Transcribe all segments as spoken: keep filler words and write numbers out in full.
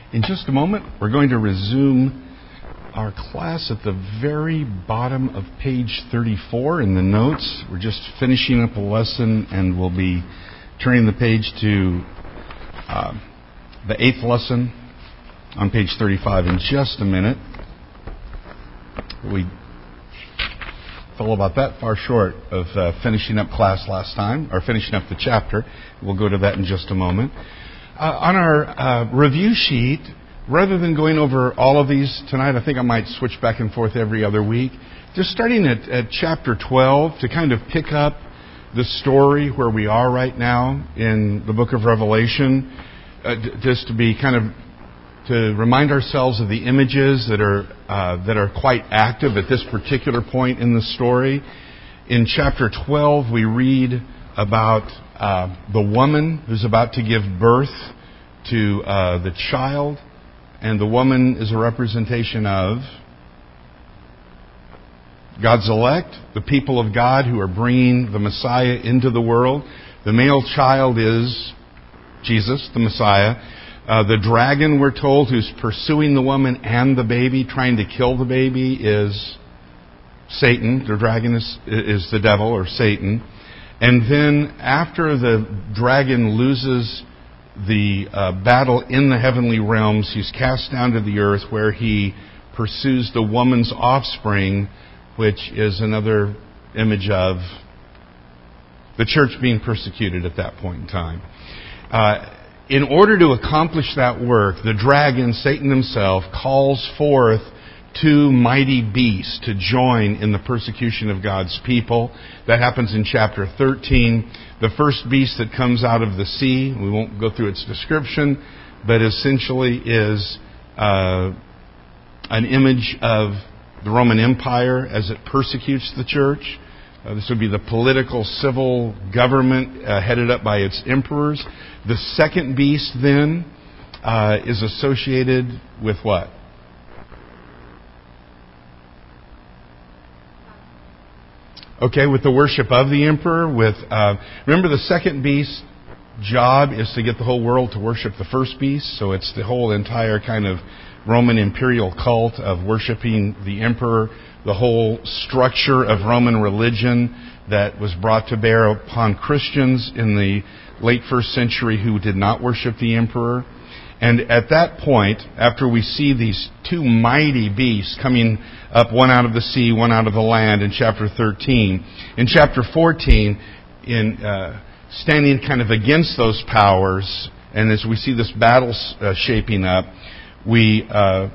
In just a moment, we're going to resume our class at the very bottom of page thirty-four in the notes. We're just finishing up a lesson, and we'll be turning the page to uh, the eighth lesson on page thirty-five in just a minute. We fell about that far short of uh, finishing up class last time, or finishing up the chapter. We'll go to that in just a moment. Uh, on our uh, review sheet, rather than going over all of these tonight, I think I might switch back and forth every other week. Just starting at, at chapter twelve to kind of pick up the story where we are right now in the book of Revelation, uh, d- just to be kind of to remind ourselves of the images that are uh, that are quite active at this particular point in the story. In chapter twelve, we read about uh, the woman who's about to give birth to uh, the child, and the woman is a representation of God's elect, the people of God who are bringing the Messiah into the world. The male child is Jesus, the Messiah. Uh, the dragon, we're told, who's pursuing the woman and the baby, trying to kill the baby, is Satan. The dragon is, is the devil, or Satan. And then after the dragon loses the uh, battle in the heavenly realms, he's cast down to the earth, where he pursues the woman's offspring, which is another image of the church being persecuted at that point in time. Uh, in order to accomplish that work, the dragon, Satan himself, calls forth two mighty beasts to join in the persecution of God's people. That happens in chapter thirteen. The first beast that comes out of the sea, we won't go through its description, but essentially is uh, an image of the Roman Empire as it persecutes the church. Uh, this would be the political, civil government uh, headed up by its emperors. The second beast, then, uh, is associated with what? Okay, with the worship of the emperor. With uh, remember, the second beast's job is to get the whole world to worship the first beast. So it's the whole entire kind of Roman imperial cult of worshiping the emperor, the whole structure of Roman religion that was brought to bear upon Christians in the late first century who did not worship the emperor. And at that point, after we see these two mighty beasts coming up, one out of the sea, one out of the land, in chapter thirteen, in chapter fourteen, in uh, standing kind of against those powers, and as we see this battle uh, shaping up, we uh,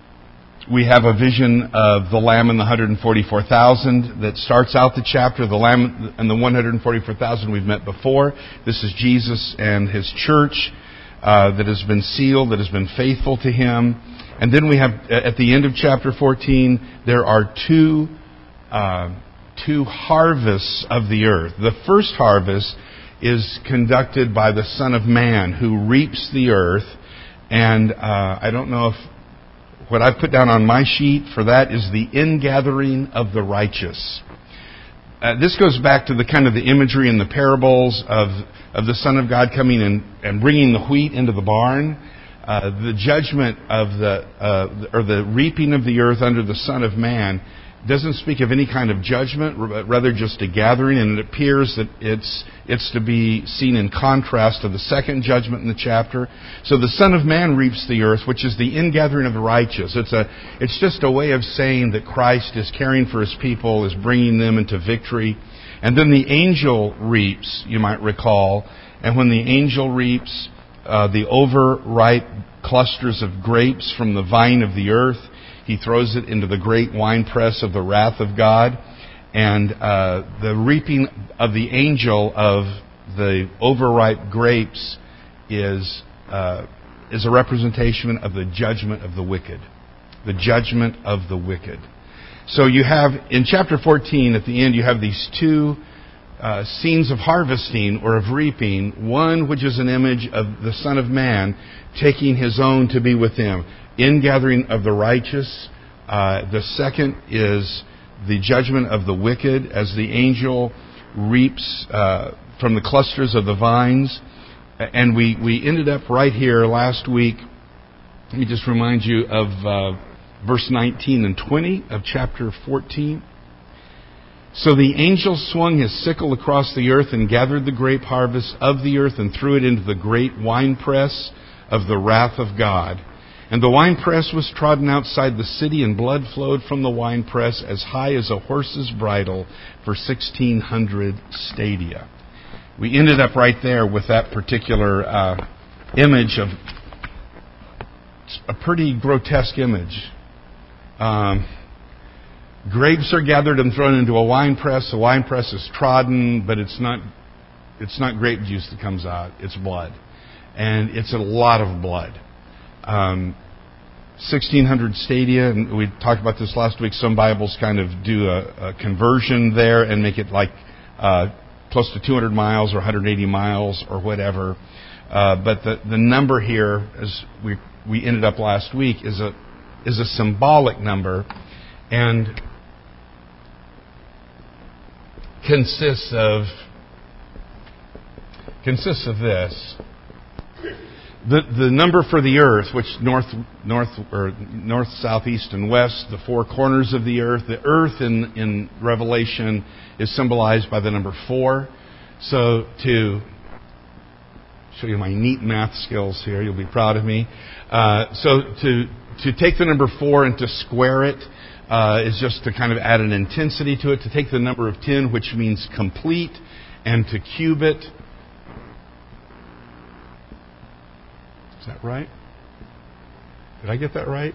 we have a vision of the Lamb and the one hundred forty-four thousand that starts out the chapter. The Lamb and the one hundred forty-four thousand we've met before. This is Jesus and His church uh, that has been sealed, that has been faithful to Him. And then we have, at the end of chapter fourteen, there are two uh, two harvests of the earth. The first harvest is conducted by the Son of Man, who reaps the earth. And uh, I don't know if what I've put down on my sheet for that is the ingathering of the righteous. Uh, this goes back to the kind of the imagery in the parables of of the Son of God coming and, and bringing the wheat into the barn. Uh, the judgment of the uh, or the reaping of the earth under the Son of Man doesn't speak of any kind of judgment, but rather just a gathering, and it appears that it's it's to be seen in contrast to the second judgment in the chapter. So the Son of Man reaps the earth, which is the ingathering of the righteous. It's a it's just a way of saying that Christ is caring for His people, is bringing them into victory. And then the angel reaps, you might recall, and when the angel reaps uh, the overripe clusters of grapes from the vine of the earth, he throws it into the great winepress of the wrath of God. And uh, the reaping of the angel of the overripe grapes is uh, is a representation of the judgment of the wicked. The judgment of the wicked. So you have, in chapter fourteen, at the end, you have these two uh, scenes of harvesting or of reaping. One, which is an image of the Son of Man taking His own to be with Him. Ingathering of the righteous. Uh, the second is the judgment of the wicked as the angel reaps uh, from the clusters of the vines. And we, we ended up right here last week Let me just remind you of uh, verse nineteen and twenty of chapter fourteen. So the angel swung his sickle across the earth and gathered the grape harvest of the earth and threw it into the great winepress of the wrath of God. And the winepress was trodden outside the city, and blood flowed from the winepress as high as a horse's bridle for sixteen hundred stadia. We ended up right there with that particular uh, image of a pretty grotesque image. Um, grapes are gathered and thrown into a wine press. The wine press is trodden, but it's not it's not grape juice that comes out. It's blood. And it's a lot of blood. Um, sixteen hundred stadia, and we talked about this last week. Some Bibles kind of do a, a conversion there and make it like uh, close to two hundred miles or one hundred eighty miles or whatever. Uh, but the, the number here, as we we ended up last week, is a is a symbolic number, and consists of consists of this. The the number for the earth, which north north or north, south, east, and west, the four corners of the earth. The earth in in Revelation is symbolized by the number four. So to show you my neat math skills here, you'll be proud of me. Uh, so to to take the number four and to square it uh, is just to kind of add an intensity to it. To take the number of ten, which means complete, and to cube it. Is that right? Did I get that right?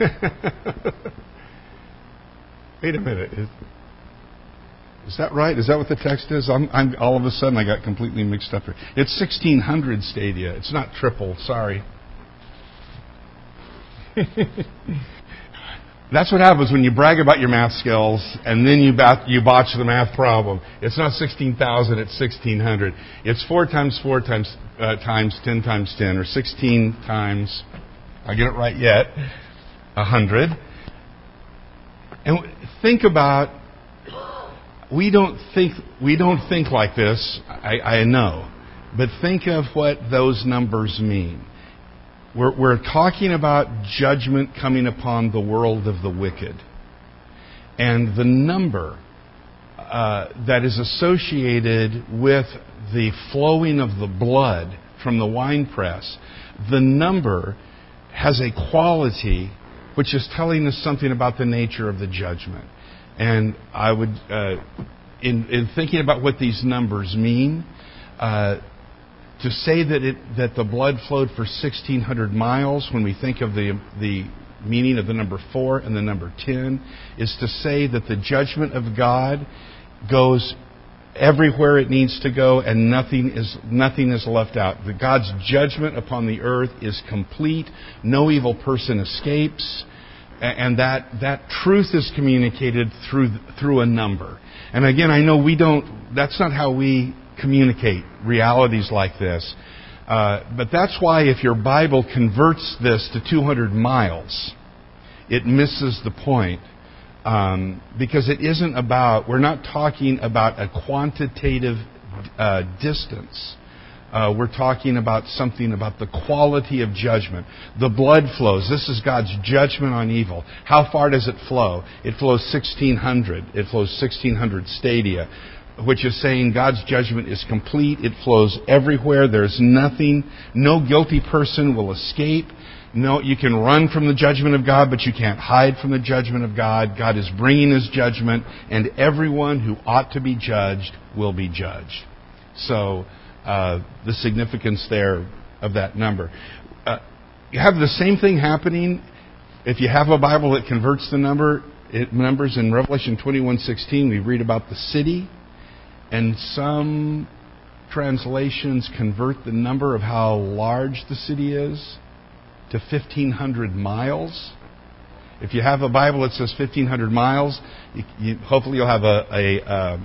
Wait a minute. Is, is that right? Is that what the text is? I'm, I'm, all of a sudden I got completely mixed up here. It's sixteen hundred stadia. It's not triple. Sorry. That's what happens when you brag about your math skills and then you bat, you botch the math problem. It's not sixteen thousand, it's sixteen hundred. It's four times four times uh, times ten times ten, or sixteen times, I get it right yet, one hundred. And think about, we don't think we don't think like this, I, I know, but think of what those numbers mean. We're, we're talking about judgment coming upon the world of the wicked. And the number uh, that is associated with the flowing of the blood from the winepress, the number has a quality which is telling us something about the nature of the judgment. And I would, uh, in, in thinking about what these numbers mean, uh, to say that it that the blood flowed for sixteen hundred miles, when we think of the the meaning of the number four and the number ten, is to say that the judgment of God goes everywhere it needs to go, and nothing is nothing is left out. The God's judgment upon the earth is complete. No evil person escapes, and that that truth is communicated through through a number. And again, I know we don't. That's not how we communicate realities like this. Uh, but that's why if your Bible converts this to two hundred miles, it misses the point. Um, because it isn't about, we're not talking about a quantitative uh, distance. Uh, we're talking about something about the quality of judgment. The blood flows. This is God's judgment on evil. How far does it flow? It flows sixteen hundred. It flows sixteen hundred stadia, which is saying God's judgment is complete. It flows everywhere. There's nothing, no guilty person will escape. No, you can run from the judgment of God, but you can't hide from the judgment of God. God is bringing His judgment, and everyone who ought to be judged will be judged. So, uh, the significance there of that number. Uh, you have the same thing happening if you have a Bible that converts the number. It numbers in Revelation twenty-one sixteen. We read about the city. And some translations convert the number of how large the city is to fifteen hundred miles. If you have a Bible that says fifteen hundred miles, you, you, hopefully you'll have a a, uh,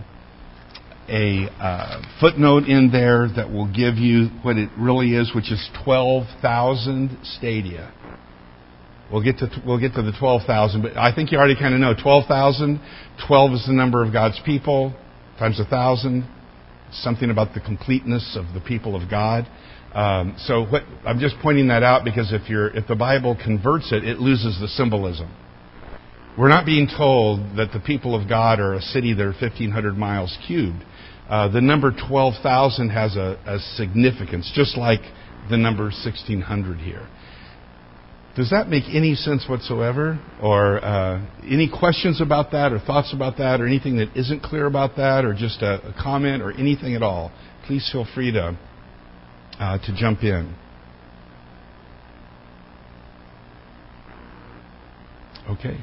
a uh, footnote in there that will give you what it really is, which is twelve thousand stadia. We'll get to we'll get to the twelve thousand, but I think you already kind of know twelve thousand. twelve is the number of God's people. Times a thousand, something about the completeness of the people of God. Um, so what, I'm just pointing that out because if you're if the Bible converts it, it loses the symbolism. We're not being told that the people of God are a city that are fifteen hundred miles cubed. Uh, the number twelve thousand has a, a significance, just like the number sixteen hundred here. Does that make any sense whatsoever? Or uh, any questions about that, or thoughts about that, or anything that isn't clear about that, or just a, a comment, or anything at all? Please feel free to uh, to jump in. Okay.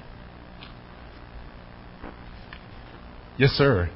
Yes, sir.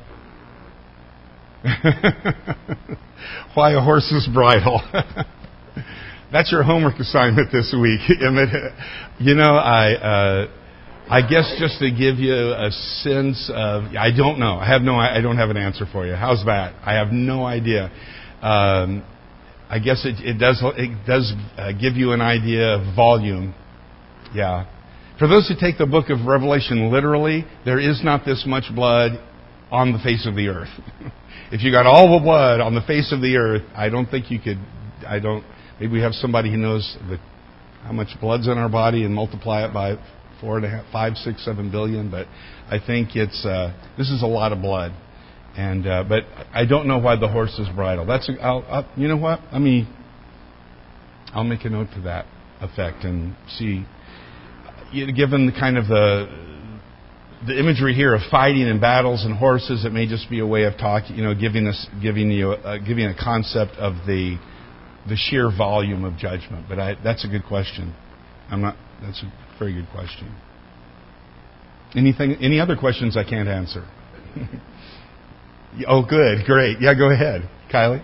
Why a horse's bridle? That's your homework assignment this week. You know, I uh, I guess just to give you a sense of, I don't know. I have no. I don't have an answer for you. How's that? I have no idea. Um, I guess it, it does. It does uh, give you an idea of volume. Yeah. For those who take the book of Revelation literally, there is not this much blood on the face of the earth. If you got all the blood on the face of the earth, I don't think you could. I don't. Maybe we have somebody who knows the, how much blood's in our body and multiply it by four and a half, five, six, seven billion. But I think it's uh, this is a lot of blood. And uh, but I don't know why the horse is bridle. That's a, I'll, I'll, you know what? I mean, I'll make a note to that effect and see. Given the kind of the the imagery here of fighting and battles and horses, it may just be a way of talking, you know, giving us, giving you, uh, giving a concept of the the sheer volume of judgment. But I, that's a good question. I'm not. That's a very good question. Anything? Any other questions I can't answer? Oh, good, great. Yeah, go ahead, Kylie.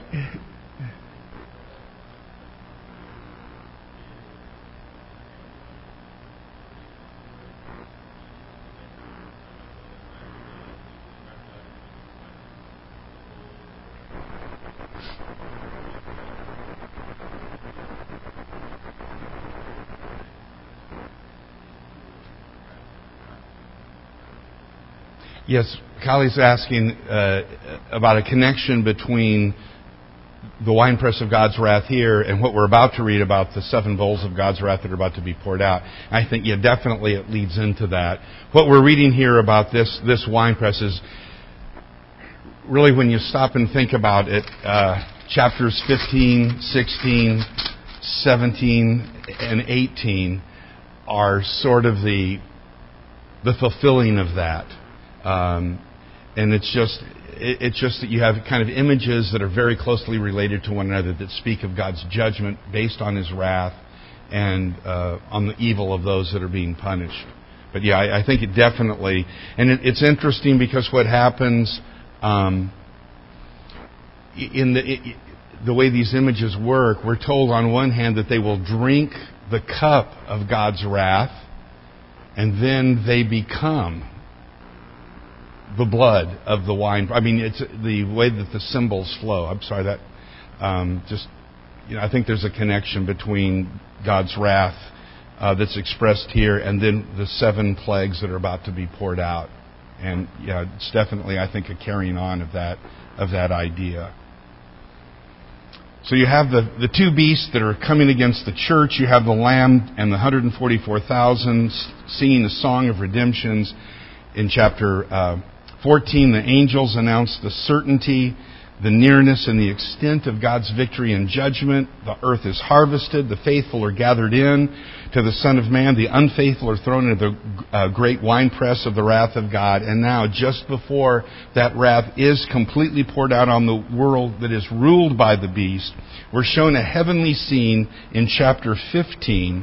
Yes, Kylie's asking uh, about a connection between the winepress of God's wrath here and what we're about to read about the seven bowls of God's wrath that are about to be poured out. I think, yeah, definitely it leads into that. What we're reading here about this this winepress is really, when you stop and think about it, uh, chapters fifteen, sixteen, seventeen, and eighteen are sort of the the fulfilling of that. Um, and it's just it, it's just that you have kind of images that are very closely related to one another that speak of God's judgment based on His wrath and uh, on the evil of those that are being punished. But yeah, I, I think it definitely, and it, it's interesting because what happens um, in the it, the way these images work, we're told on one hand that they will drink the cup of God's wrath, and then they become the blood of the wine. I mean, it's the way that the symbols flow. I'm sorry, that um, just, you know, I think there's a connection between God's wrath uh, that's expressed here and then the seven plagues that are about to be poured out. And yeah, it's definitely, I think, a carrying on of that of that idea. So you have the, the two beasts that are coming against the church. You have the Lamb and the one hundred forty-four thousand singing a song of redemptions. In chapter uh, fourteen, the angels announce the certainty, the nearness, and the extent of God's victory and judgment. The earth is harvested. The faithful are gathered in to the Son of Man. The unfaithful are thrown into the uh, great winepress of the wrath of God. And now, just before that wrath is completely poured out on the world that is ruled by the beast, we're shown a heavenly scene in chapter fifteen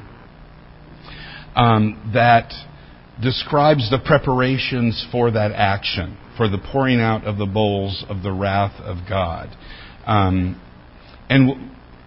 um, that describes the preparations for that action, for the pouring out of the bowls of the wrath of God. Um, and w-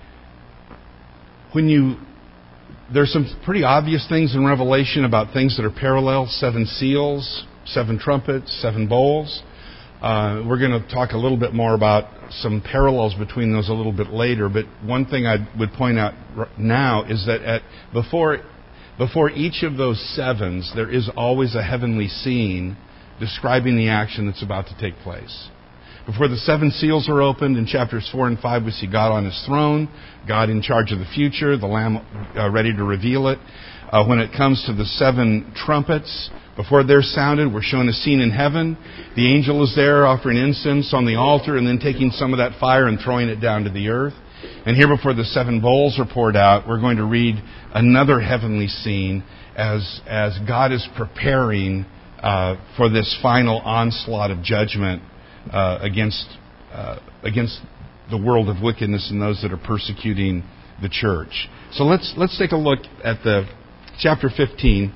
when you, there's some pretty obvious things in Revelation about things that are parallel: seven seals, seven trumpets, seven bowls. Uh, we're going to talk a little bit more about some parallels between those a little bit later. But one thing I would point out now is that at before. Before each of those sevens, there is always a heavenly scene describing the action that's about to take place. Before the seven seals are opened, in chapters four and five, we see God on His throne, God in charge of the future, the Lamb uh, ready to reveal it. Uh, when it comes to the seven trumpets, before they're sounded, we're shown a scene in heaven. The angel is there offering incense on the altar and then taking some of that fire and throwing it down to the earth. And here before the seven bowls are poured out, we're going to read another heavenly scene as, as God is preparing uh, for this final onslaught of judgment Uh, against uh, against the world of wickedness and those that are persecuting the church. So let's let's take a look at the chapter fifteen,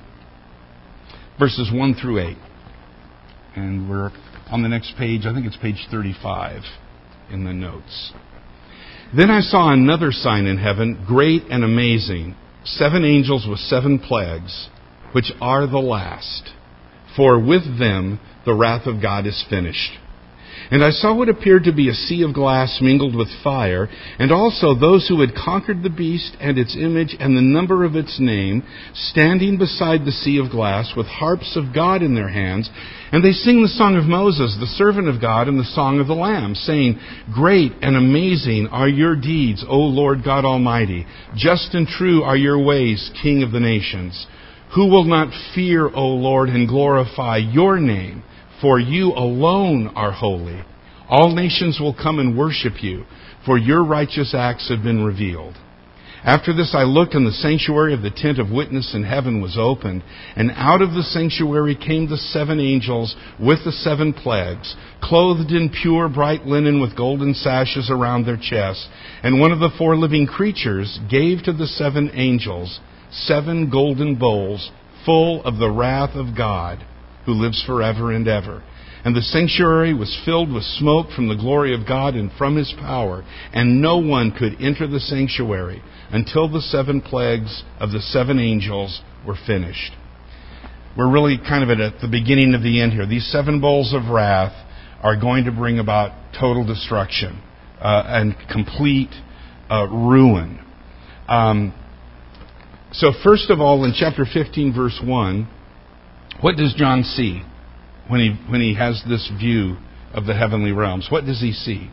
verses one through eight, and we're on the next page. I think it's page thirty-five in the notes. Then I saw another sign in heaven, great and amazing, seven angels with seven plagues, which are the last. For with them the wrath of God is finished. And I saw what appeared to be a sea of glass mingled with fire, and also those who had conquered the beast and its image and the number of its name, standing beside the sea of glass with harps of God in their hands. And they sing the song of Moses, the servant of God, and the song of the Lamb, saying, Great and amazing are your deeds, O Lord God Almighty. Just and true are your ways, King of the nations. Who will not fear, O Lord, and glorify your name? For you alone are holy. All nations will come and worship you, for your righteous acts have been revealed. After this I looked, and the sanctuary of the tent of witness in heaven was opened, and out of the sanctuary came the seven angels with the seven plagues, clothed in pure bright linen with golden sashes around their chests. And one of the four living creatures gave to the seven angels seven golden bowls full of the wrath of God, who lives forever and ever. And the sanctuary was filled with smoke from the glory of God and from His power, and no one could enter the sanctuary until the seven plagues of the seven angels were finished. We're really kind of at the beginning of the end here. These seven bowls of wrath are going to bring about total destruction uh, and complete uh, ruin. Um, so first of all, in chapter fifteen, verse one, what does John see when he when he has this view of the heavenly realms? What does he see?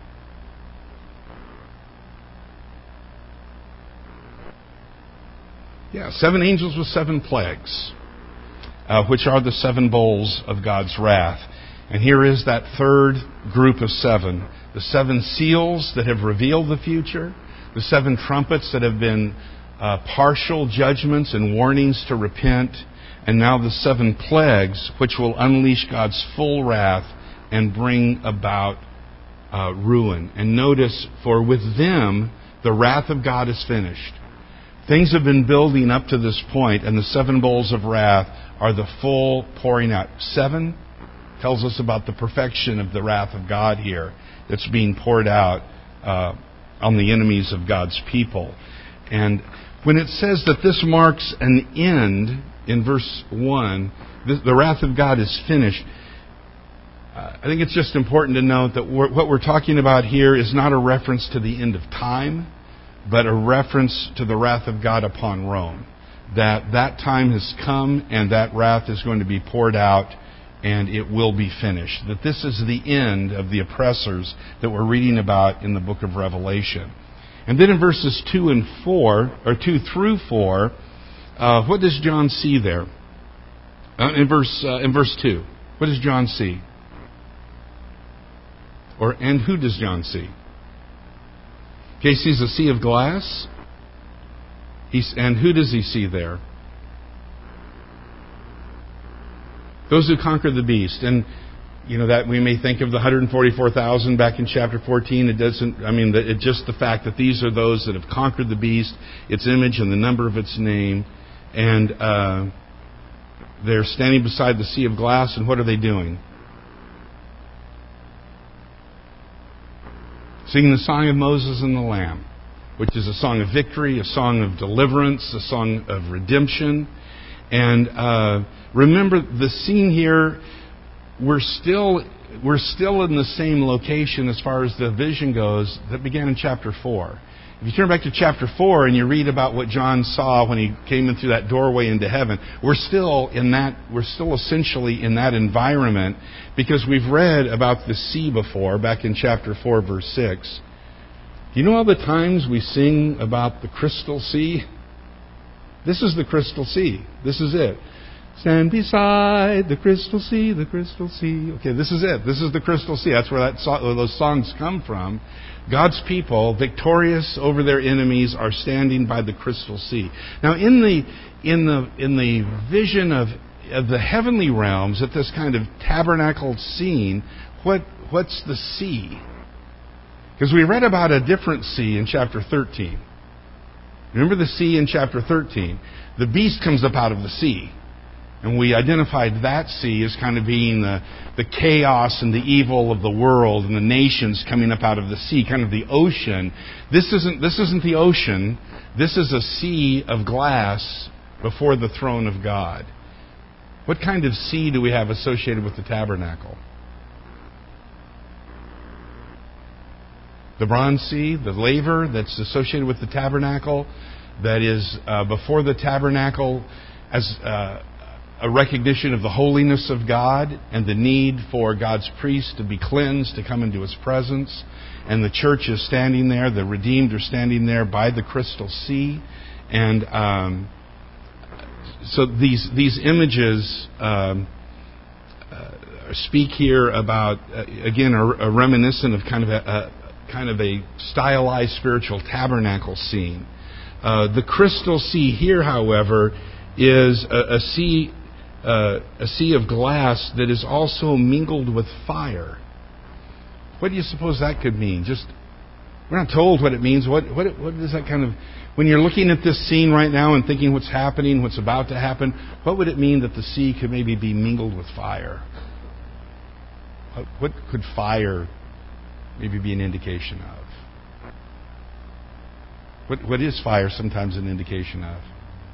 Yeah, seven angels with seven plagues, uh, which are the seven bowls of God's wrath. And here is that third group of seven. The seven seals that have revealed the future. The seven trumpets that have been uh, partial judgments and warnings to repent. And now the seven plagues, which will unleash God's full wrath and bring about uh, ruin. And notice, for with them, the wrath of God is finished. Things have been building up to this point, and the seven bowls of wrath are the full pouring out. Seven tells us about the perfection of the wrath of God here that's being poured out uh, on the enemies of God's people. And when it says that this marks an end, in verse one, the, the wrath of God is finished. Uh, I think it's just important to note that we're, what we're talking about here is not a reference to the end of time, but a reference to the wrath of God upon Rome. That that time has come, and that wrath is going to be poured out, and it will be finished. That this is the end of the oppressors that we're reading about in the book of Revelation. And then in verses two and four, or two through four, Uh, what does John see there? Uh, in verse uh, in verse two, what does John see? Or and who does John see? Okay, he sees a sea of glass. He's, and who does he see there? Those who conquer the beast. And you know that we may think of the one hundred forty-four thousand back in chapter fourteen. It doesn't. I mean, it just the fact that these are those that have conquered the beast, its image, and the number of its name. And uh, they're standing beside the sea of glass, and what are they doing? Singing the song of Moses and the Lamb, which is a song of victory, a song of deliverance, a song of redemption. And uh, remember, the scene here, we're still we're still in the same location as far as the vision goes that began in chapter four. If you turn back to chapter four and you read about what John saw when he came in through that doorway into heaven, we're still in that, we're still essentially in that environment, because we've read about the sea before, back in chapter four, verse six. Do you know all the times we sing about the crystal sea? This is the crystal sea. This is it. Stand beside the crystal sea, the crystal sea. Okay, this is it. This is the crystal sea. That's where that so- those songs come from. God's people, victorious over their enemies, are standing by the crystal sea. Now, in the in the in the vision of of the heavenly realms, at this kind of tabernacled scene, what what's the sea? Because we read about a different sea in chapter thirteen. Remember the sea in chapter thirteen? The beast comes up out of the sea. And we identified that sea as kind of being the, the chaos and the evil of the world and the nations coming up out of the sea, kind of the ocean. This isn't, this isn't the ocean. This is a sea of glass before the throne of God. What kind of sea do we have associated with the tabernacle? The Bronze Sea, the laver that's associated with the tabernacle, that is uh, before the tabernacle as uh, a recognition of the holiness of God and the need for God's priests to be cleansed, to come into His presence. And the church is standing there, the redeemed are standing there by the crystal sea. And um, so these these images um, uh, speak here about, uh, again, a, a reminiscent of kind of a, a kind of a stylized spiritual tabernacle scene. Uh, the crystal sea here, however, is a, a sea uh, a sea of glass that is also mingled with fire. What do you suppose that could mean? Just we're not told what it means. What what what does that kind of, when you're looking at this scene right now and thinking what's happening, what's about to happen, what would it mean that the sea could maybe be mingled with fire? What, what could fire maybe be an indication of? What what is fire sometimes an indication of?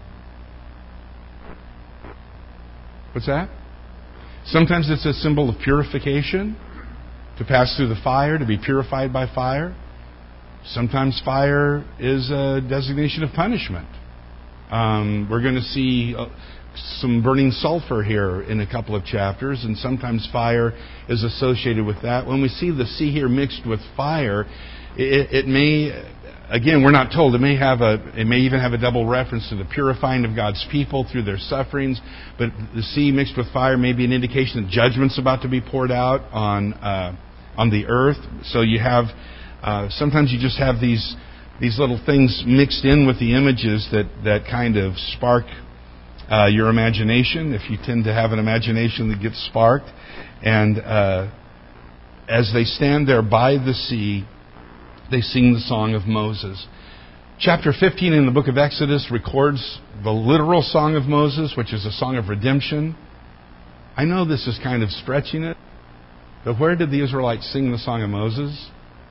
What's that? Sometimes it's a symbol of purification, to pass through the fire, to be purified by fire. Sometimes fire is a designation of punishment. Um, we're going to see uh, some burning sulfur here in a couple of chapters, and sometimes fire is associated with that. When we see the sea here mixed with fire, it, it may... Again, we're not told. It may have a. It may even have a double reference to the purifying of God's people through their sufferings. But the sea mixed with fire may be an indication that judgment's about to be poured out on uh, on the earth. So you have uh, sometimes you just have these these little things mixed in with the images that that kind of spark uh, your imagination. If you tend to have an imagination that gets sparked, and uh, as they stand there by the sea, they sing the song of Moses. Chapter fifteen in the book of Exodus records the literal song of Moses, which is a song of redemption. I know this is kind of stretching it, but where did the Israelites sing the song of Moses?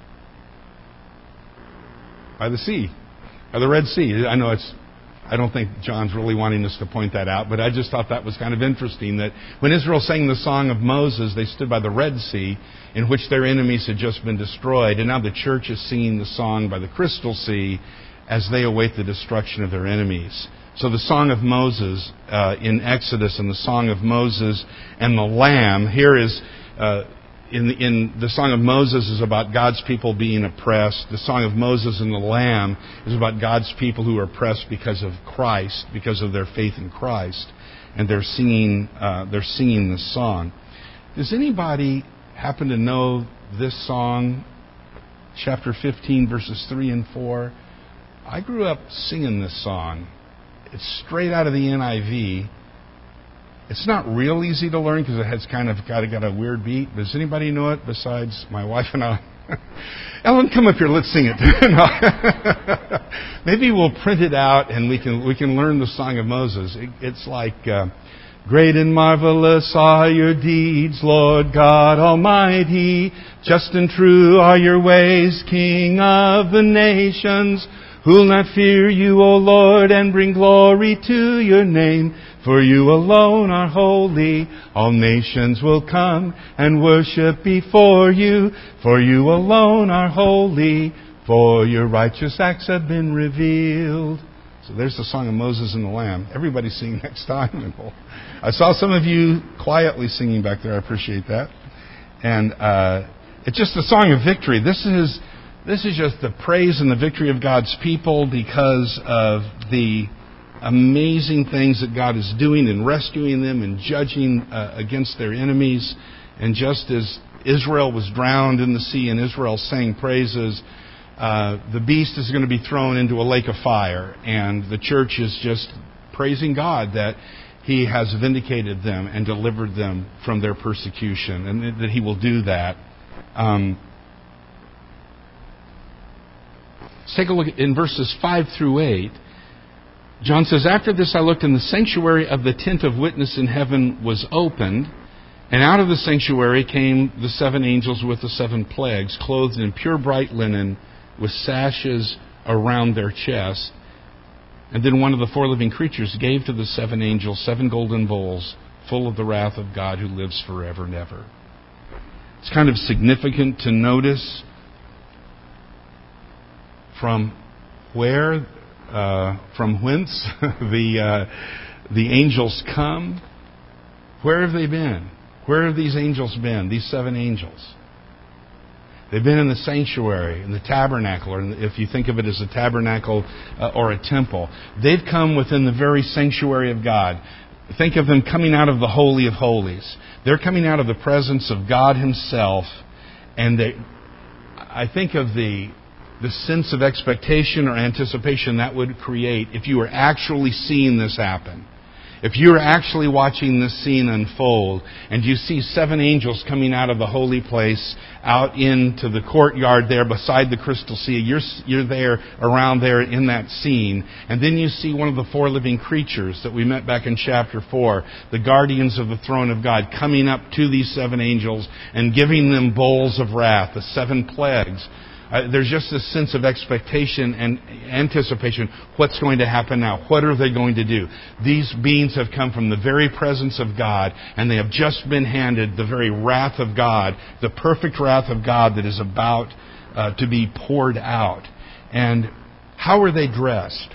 By the sea, by the Red Sea. I know it's, I don't think John's really wanting us to point that out, but I just thought that was kind of interesting that when Israel sang the song of Moses, they stood by the Red Sea, in which their enemies had just been destroyed, and now the church is singing the song by the Crystal Sea as they await the destruction of their enemies. So the song of Moses uh, in Exodus and the song of Moses and the Lamb, here is... Uh, In the, in the Song of Moses is about God's people being oppressed. The Song of Moses and the Lamb is about God's people who are oppressed because of Christ, because of their faith in Christ, and they're singing. Uh, they're singing this song. Does anybody happen to know this song, chapter fifteen, verses three and four? I grew up singing this song. It's straight out of the N I V. It's not real easy to learn because it has kind of got, got a weird beat. Does anybody know it besides my wife and I? Ellen, come up here. Let's sing it. No. Maybe we'll print it out and we can we can learn the Song of Moses. It, it's like, uh, great and marvelous are your deeds, Lord God Almighty. Just and true are your ways, King of the nations. Who'll not fear you, O Lord, and bring glory to your name? For you alone are holy. All nations will come and worship before you. For you alone are holy. For your righteous acts have been revealed. So there's the song of Moses and the Lamb. Everybody sing next time. I saw some of you quietly singing back there. I appreciate that. And uh, it's just a song of victory. This is this is just the praise and the victory of God's people because of the amazing things that God is doing and rescuing them and judging uh, against their enemies. And just as Israel was drowned in the sea and Israel sang praises, Uh, the beast is going to be thrown into a lake of fire, and the church is just praising God that He has vindicated them and delivered them from their persecution, and that He will do that. Um, let's take a look in verses five through eight. John says, "After this I looked, and the sanctuary of the tent of witness in heaven was opened, and out of the sanctuary came the seven angels with the seven plagues, clothed in pure bright linen, with sashes around their chest. And then one of the four living creatures gave to the seven angels seven golden bowls full of the wrath of God who lives forever and ever." It's kind of significant to notice from where, uh, from whence the uh, the angels come. Where have they been? Where have these angels been? These seven angels. They've been in the sanctuary, in the tabernacle, or if you think of it as a tabernacle uh, or a temple. They've come within the very sanctuary of God. Think of them coming out of the Holy of Holies. They're coming out of the presence of God Himself, and they, I think of the the sense of expectation or anticipation that would create if you were actually seeing this happen. If you're actually watching this scene unfold and you see seven angels coming out of the holy place out into the courtyard there beside the crystal sea, you're, you're there, around there in that scene, and then you see one of the four living creatures that we met back in chapter four, the guardians of the throne of God, coming up to these seven angels and giving them bowls of wrath, the seven plagues. Uh, there's just this sense of expectation and anticipation. What's going to happen now? What are they going to do? These beings have come from the very presence of God, and they have just been handed the very wrath of God, the perfect wrath of God that is about uh, to be poured out. And how are they dressed?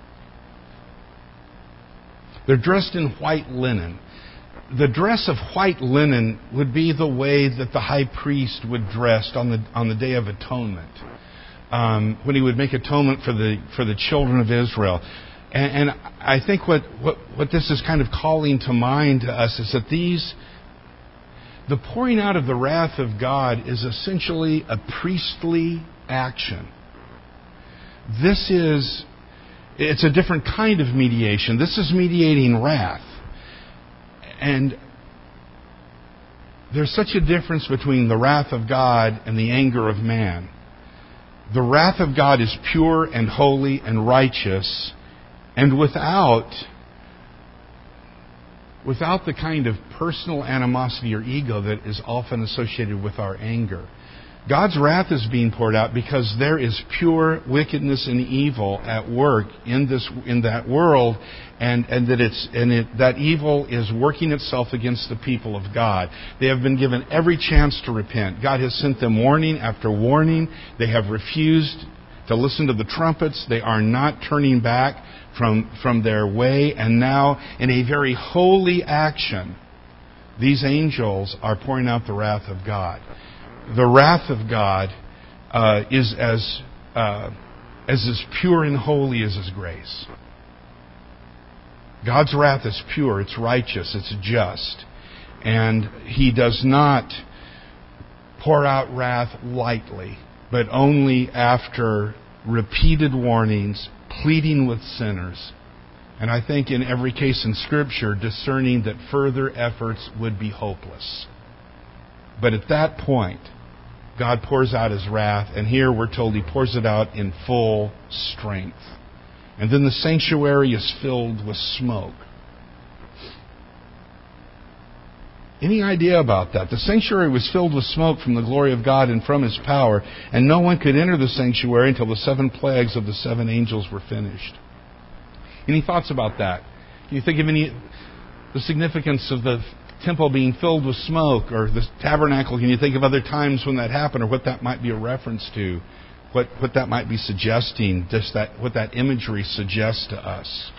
They're dressed in white linen. The dress of white linen would be the way that the high priest would dress on the on the Day of Atonement, um, when he would make atonement for the for the children of Israel. And, and I think what, what what this is kind of calling to mind to us is that these, the pouring out of the wrath of God is essentially a priestly action. This is, it's a different kind of mediation. This is mediating wrath. And there's such a difference between the wrath of God and the anger of man. The wrath of God is pure and holy and righteous, and without, without the kind of personal animosity or ego that is often associated with our anger. God's wrath is being poured out because there is pure wickedness and evil at work in this in that world, and, and that it's and it, that evil is working itself against the people of God. They have been given every chance to repent. God has sent them warning after warning. They have refused to listen to the trumpets. They are not turning back from from their way, and now in a very holy action, these angels are pouring out the wrath of God. The wrath of God uh, is as uh, as as pure and holy as His grace. God's wrath is pure, it's righteous, it's just. And He does not pour out wrath lightly, but only after repeated warnings, pleading with sinners. And I think in every case in Scripture, discerning that further efforts would be hopeless. But at that point, God pours out His wrath, and here we're told He pours it out in full strength. And then the sanctuary is filled with smoke. Any idea about that? The sanctuary was filled with smoke from the glory of God and from His power, and no one could enter the sanctuary until the seven plagues of the seven angels were finished. Any thoughts about that? Can you think of any the significance of the temple being filled with smoke, or the tabernacle? Can you think of other times when that happened, or what that might be a reference to? what, what that might be suggesting, just that what that imagery suggests to us.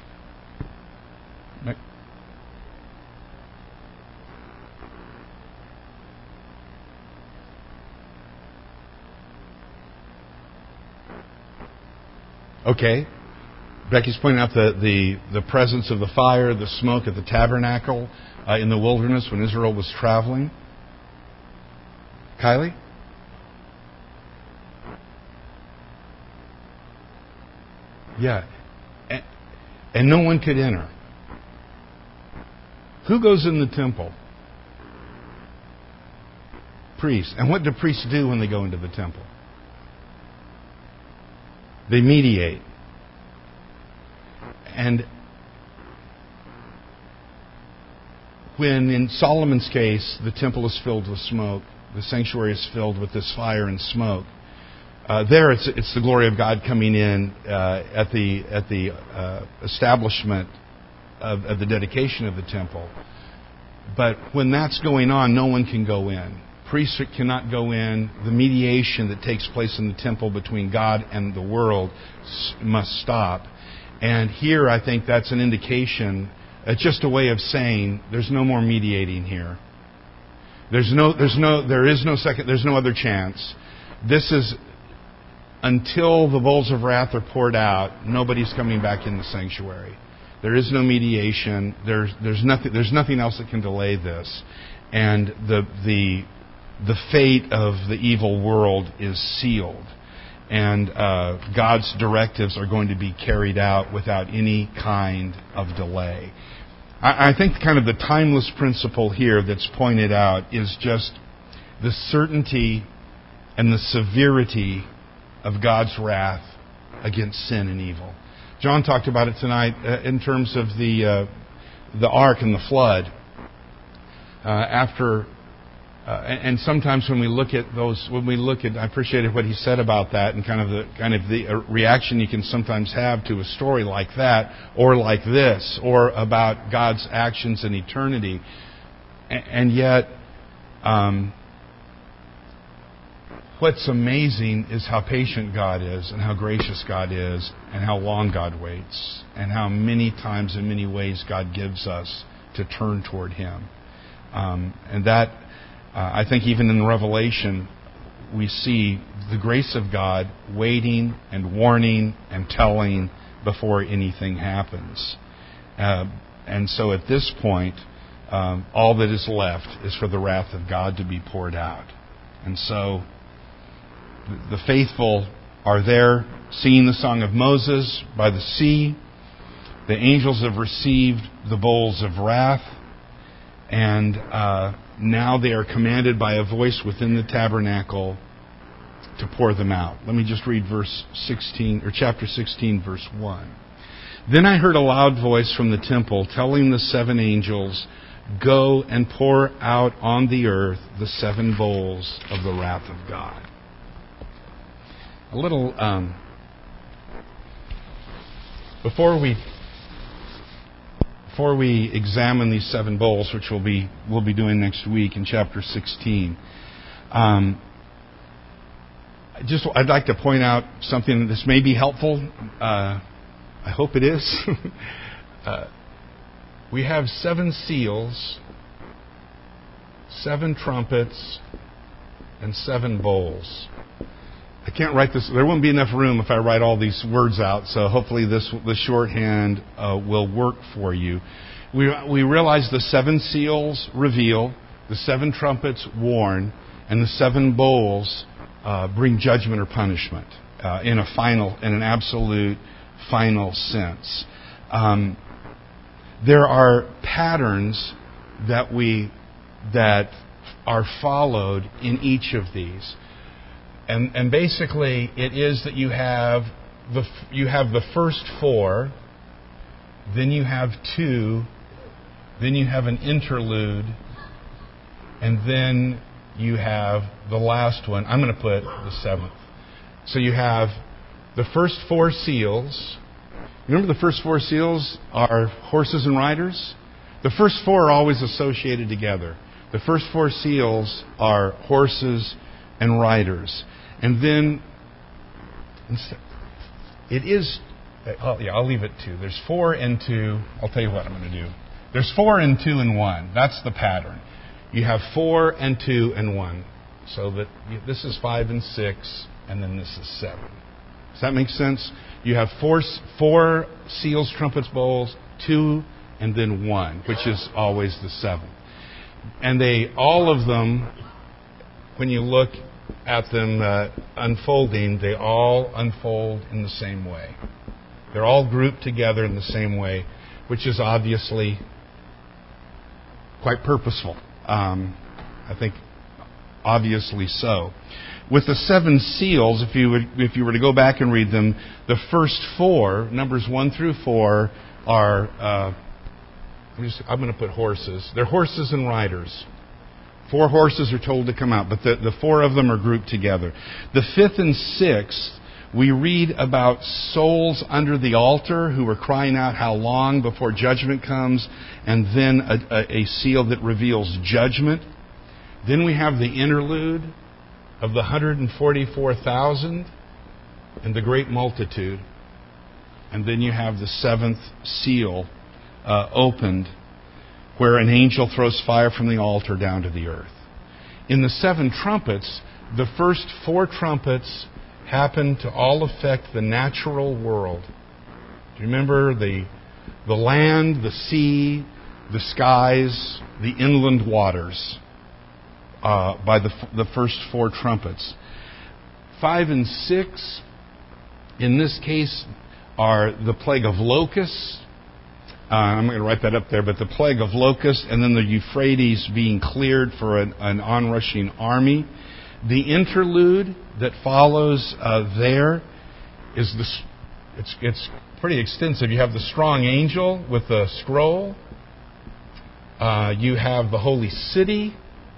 Okay. Becky's pointing out the, the, the presence of the fire, the smoke at the tabernacle uh, in the wilderness when Israel was traveling. Kylie? Yeah. And, and no one could enter. Who goes in the temple? Priests. And what do priests do when they go into the temple? They mediate. And when in Solomon's case, the temple is filled with smoke, the sanctuary is filled with this fire and smoke, uh, there it's, it's the glory of God coming in uh, at the at the uh, establishment of, of the dedication of the temple. But when that's going on, no one can go in. Priests cannot go in. The mediation that takes place in the temple between God and the world must stop. And here I think that's an indication, it's just a way of saying there's no more mediating here. There's no, there's no, there is no second, there's no other chance. This is, until the bowls of wrath are poured out, nobody's coming back in the sanctuary. There is no mediation. There's, there's nothing, there's nothing else that can delay this. And the, the, The fate of the evil world is sealed, and uh, God's directives are going to be carried out without any kind of delay. I, I think kind of the timeless principle here that's pointed out is just the certainty and the severity of God's wrath against sin and evil. John talked about it tonight uh, in terms of the uh, the ark and the flood. Uh, after Uh, and, and sometimes when we look at those, when we look at, I appreciated what he said about that, and kind of the kind of the reaction you can sometimes have to a story like that, or like this, or about God's actions in eternity. And, and yet, um, what's amazing is how patient God is, and how gracious God is, and how long God waits, and how many times, in many ways, God gives us to turn toward Him, um, and that. Uh, I think even in Revelation, we see the grace of God waiting and warning and telling before anything happens. Uh, and so at this point, um, all that is left is for the wrath of God to be poured out. And so the faithful are there singing the song of Moses by the sea. The angels have received the bowls of wrath. And uh, now they are commanded by a voice within the tabernacle to pour them out. Let me just read verse sixteen, or chapter sixteen, verse one. Then I heard a loud voice from the temple telling the seven angels, "Go and pour out on the earth the seven bowls of the wrath of God." A little um, before we. Before we examine these seven bowls, which we'll be we'll be doing next week in chapter sixteen, um, just I'd like to point out something. This may be helpful. Uh, I hope it is. uh, we have seven seals, seven trumpets, and seven bowls. I can't write this. There won't be enough room if I write all these words out. So hopefully this the shorthand uh, will work for you. We we realize the seven seals reveal, the seven trumpets warn, and the seven bowls uh, bring judgment or punishment uh, in a final, in an absolute final sense. Um, there are patterns that we that are followed in each of these. And, and basically, it is that you have the you have the first four, then you have two, then you have an interlude, and then you have the last one. I'm going to put the seventh. So you have the first four seals. Remember, the first four seals are horses and riders? The first four are always associated together. The first four seals are horses and riders. And then It is, oh, yeah, I'll leave it two. There's four and two. I'll tell you what I'm going to do. There's four and two and one. That's the pattern. You have four and two and one. So that you, this is five and six, and then this is seven. Does that make sense? You have four, four seals, trumpets, bowls, two, and then one, which is always the seventh. And they, all of them, when you look at them uh, unfolding, they all unfold in the same way. They're all grouped together in the same way, which is obviously quite purposeful. Um, I think obviously so. With the seven seals, if you would, if you were to go back and read them, the first four, numbers one through four, are uh, I'm, just, I'm going to put horses. They're horses and riders. Four horses are told to come out, but the, the four of them are grouped together. The fifth and sixth, we read about souls under the altar who are crying out how long before judgment comes, and then a, a, a seal that reveals judgment. Then we have the interlude of the one hundred forty-four thousand and the great multitude. And then you have the seventh seal uh, opened, where an angel throws fire from the altar down to the earth. In the seven trumpets, the first four trumpets happen to all affect the natural world. Do you remember the, the land, the sea, the skies, the inland waters uh, by the, the first four trumpets? Five and six, in this case, are the plague of locusts. Uh, I'm going to write that up there, but the plague of locusts, and then the Euphrates being cleared for an, an onrushing army. The interlude that follows uh, there is the. It's it's pretty extensive. You have the strong angel with the scroll. Uh, you have the holy city.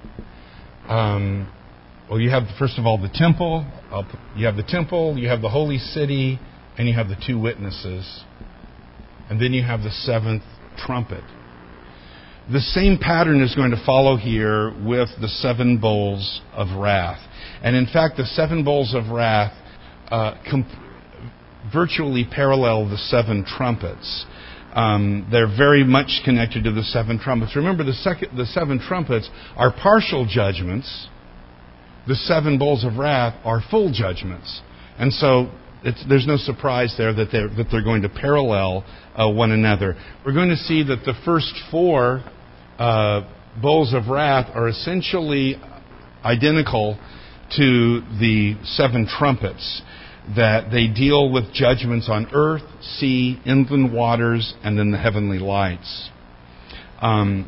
Um, well, you have first of all the temple. I'll, you have the temple. You have the holy city, and you have the two witnesses. And then you have the seventh trumpet. The same pattern is going to follow here with the seven bowls of wrath. And in fact, the seven bowls of wrath uh, comp- virtually parallel the seven trumpets. Um, they're very much connected to the seven trumpets. Remember, the, second, the seven trumpets are partial judgments. The seven bowls of wrath are full judgments. And so It's, there's no surprise there that they're, that they're going to parallel uh, one another. We're going to see that the first four uh, bowls of wrath are essentially identical to the seven trumpets, that they deal with judgments on earth, sea, inland waters, and then the heavenly lights. Um,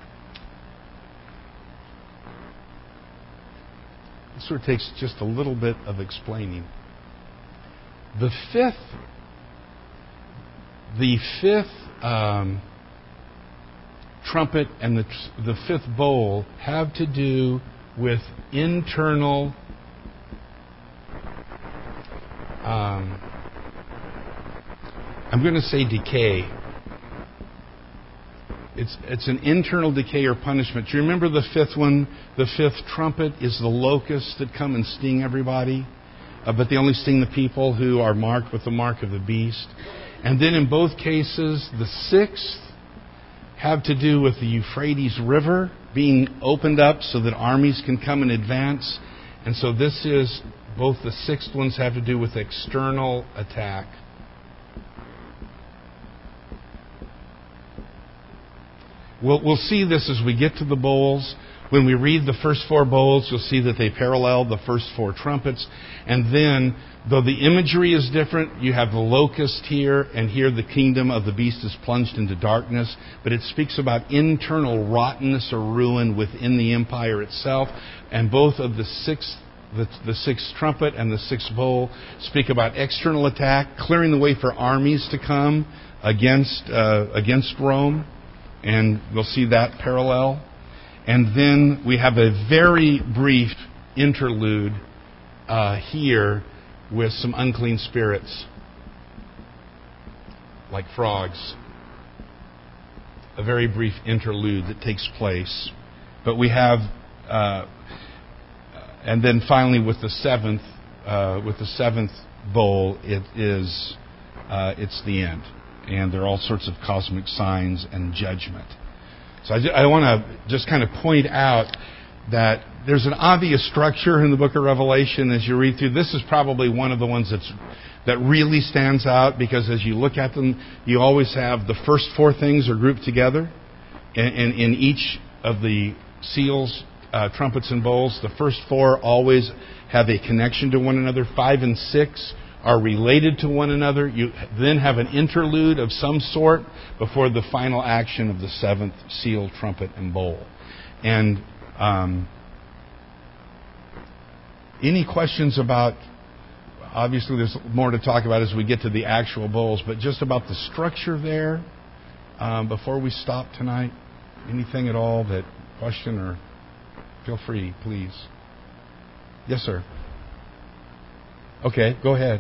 this sort of takes just a little bit of explaining. The fifth, the fifth um, trumpet and the the fifth bowl have to do with internal um, I'm going to say decay. It's it's an internal decay or punishment. Do you remember the fifth one? The fifth trumpet is the locusts that come and sting everybody. Uh, but they only sting the people who are marked with the mark of the beast. And then in both cases, the sixth have to do with the Euphrates River being opened up so that armies can come and advance. And so this is, both the sixth ones have to do with external attack. We'll, we'll see this as we get to the bowls. When we read the first four bowls, you'll see that they parallel the first four trumpets. And then, though the imagery is different, you have the locust here, and here the kingdom of the beast is plunged into darkness. But it speaks about internal rottenness or ruin within the empire itself. And both of the sixth, the, the sixth trumpet and the sixth bowl speak about external attack, clearing the way for armies to come against uh, against Rome. And we'll see that parallel. And then we have a very brief interlude uh, here with some unclean spirits, like frogs. A very brief interlude that takes place. But we have, uh, and then finally with the seventh, uh, with the seventh bowl, it is uh, it's the end. And there are all sorts of cosmic signs and judgment. So I, I want to just kind of point out that there's an obvious structure in the book of Revelation as you read through. This is probably one of the ones that's that really stands out, because as you look at them, you always have the first four things are grouped together. And, and in each of the seals, uh, trumpets, and bowls, the first four always have a connection to one another. Five and six are related to one another. You then have an interlude of some sort before the final action of the seventh seal, trumpet, and bowl. And um, any questions about... Obviously, there's more to talk about as we get to the actual bowls, but just about the structure there, um, before we stop tonight, anything at all that question, or feel free, please. Yes, sir. Okay, go ahead.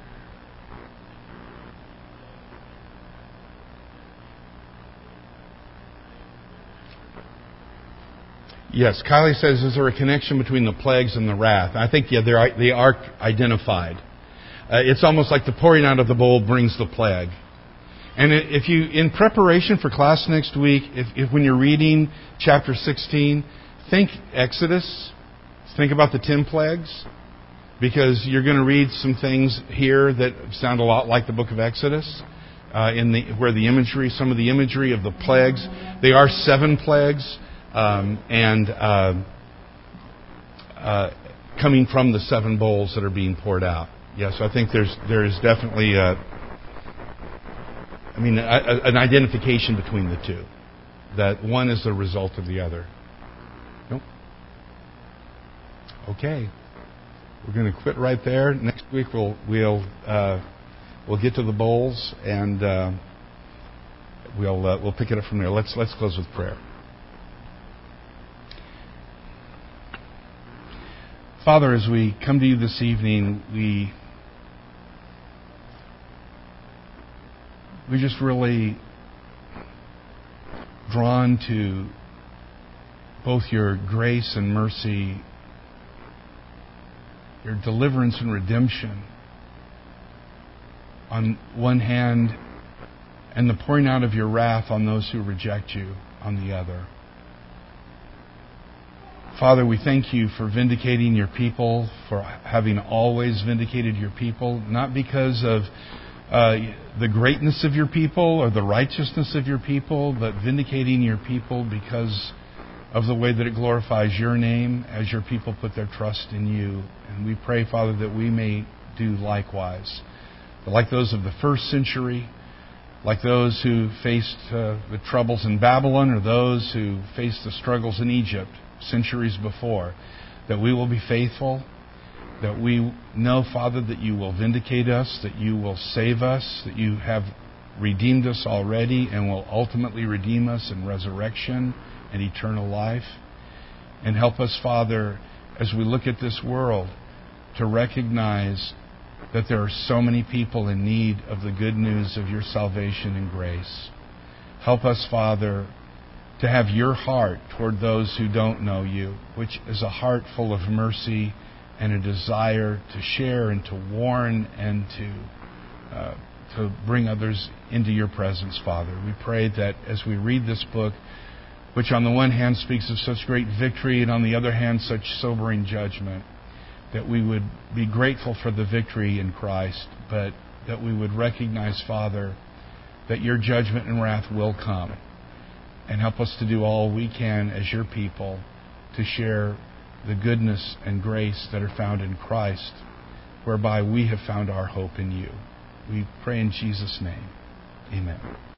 Yes, Kylie says, is there a connection between the plagues and the wrath? I think, yeah, are, they are identified. Uh, it's almost like the pouring out of the bowl brings the plague. And if you, in preparation for class next week, if, if when you're reading chapter sixteen, think Exodus. Think about the ten plagues. Because you're going to read some things here that sound a lot like the book of Exodus. Uh, in the, where the imagery, some of the imagery of the plagues, they are seven plagues. Um, and uh, uh, coming from the seven bowls that are being poured out. Yes, I think there's there is definitely, a, I mean, a, a, an identification between the two. That one is the result of the other. Nope. Okay, we're going to quit right there. Next week we'll we'll uh, we'll get to the bowls, and uh, we'll uh, we'll pick it up from there. Let's let's close with prayer. Father, as we come to you this evening, we we're just really drawn to both your grace and mercy, your deliverance and redemption on one hand, and the pouring out of your wrath on those who reject you on the other. Father, we thank you for vindicating your people, for having always vindicated your people, not because of uh, the greatness of your people or the righteousness of your people, but vindicating your people because of the way that it glorifies your name as your people put their trust in you. And we pray, Father, that we may do likewise. But like those of the first century, like those who faced uh, the troubles in Babylon, or those who faced the struggles in Egypt centuries before, that we will be faithful, that we know, Father, that you will vindicate us, that you will save us, that you have redeemed us already and will ultimately redeem us in resurrection and eternal life. And help us, Father, as we look at this world, to recognize that there are so many people in need of the good news of your salvation and grace. Help us, Father, to have your heart toward those who don't know you, which is a heart full of mercy and a desire to share and to warn and to uh, to bring others into your presence, Father. We pray that as we read this book, which on the one hand speaks of such great victory and on the other hand such sobering judgment, that we would be grateful for the victory in Christ, but that we would recognize, Father, that your judgment and wrath will come. And help us to do all we can as your people to share the goodness and grace that are found in Christ, whereby we have found our hope in you. We pray in Jesus' name. Amen.